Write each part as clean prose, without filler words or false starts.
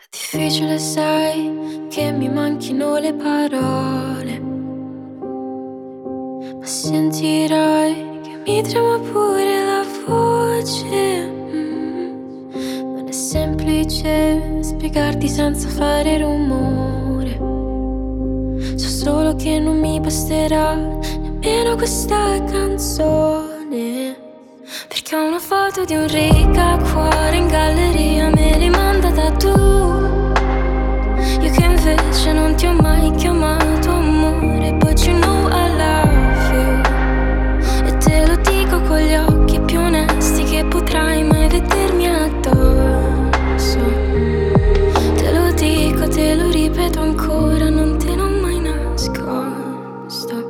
Difficile, sai, che mi manchino le parole, ma sentirai che mi trema pure la voce. Non è semplice spiegarti senza fare rumore. So solo che non mi basterà nemmeno questa canzone, perché ho una foto di un riga cuore in galleria, me l'hai mandata tu. Io che invece non ti ho mai chiamato amore, but you know I love you. E te lo dico con gli occhi più onesti che potrai mai vedermi addosso. Te lo dico, te lo ripeto ancora, non te l'ho mai nascosto.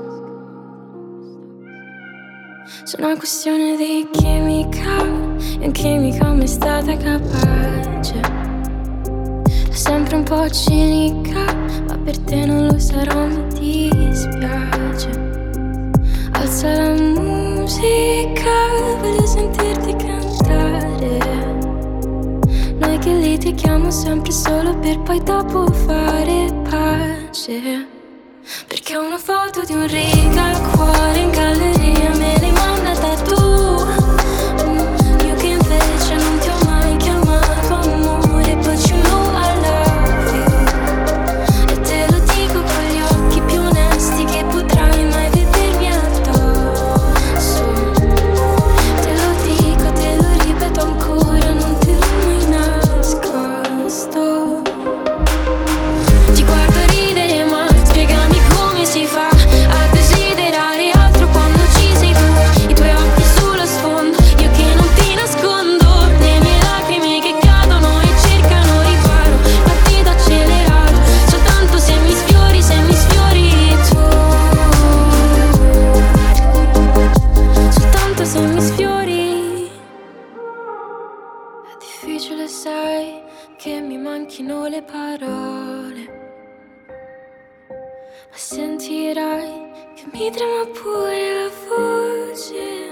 Sono una questione di chimica, e in chimica mai stata capace. Sempre un po' cinica, ma per te non lo sarò, mi dispiace. Alza la musica, voglio sentirti cantare. Noi che litighiamo sempre solo per poi dopo fare pace. Perché ho una foto di un riga al cuore in galleria, me l'hai mandata tu. Io che invece non ti ho mai chiamato amore, but you know I love you. E te lo dico con gli occhi più onesti che potrai mai vedermi addosso. Te lo dico, te lo ripeto ancora, non te l'ho mai nascosto. Ti guardo ridere ma spiegami come si fa a desiderare altro quando ci sei tu. I tuoi occhi sullo sfondo, io che non ti nascondo, le mie lacrime che cadono e cercano riparo. Battito accelerato, soltanto se mi sfiori tu. Soltanto se mi sfiori. È difficile, sai, che mi manchino le parole, ma sentirai che mi trema pure la voce.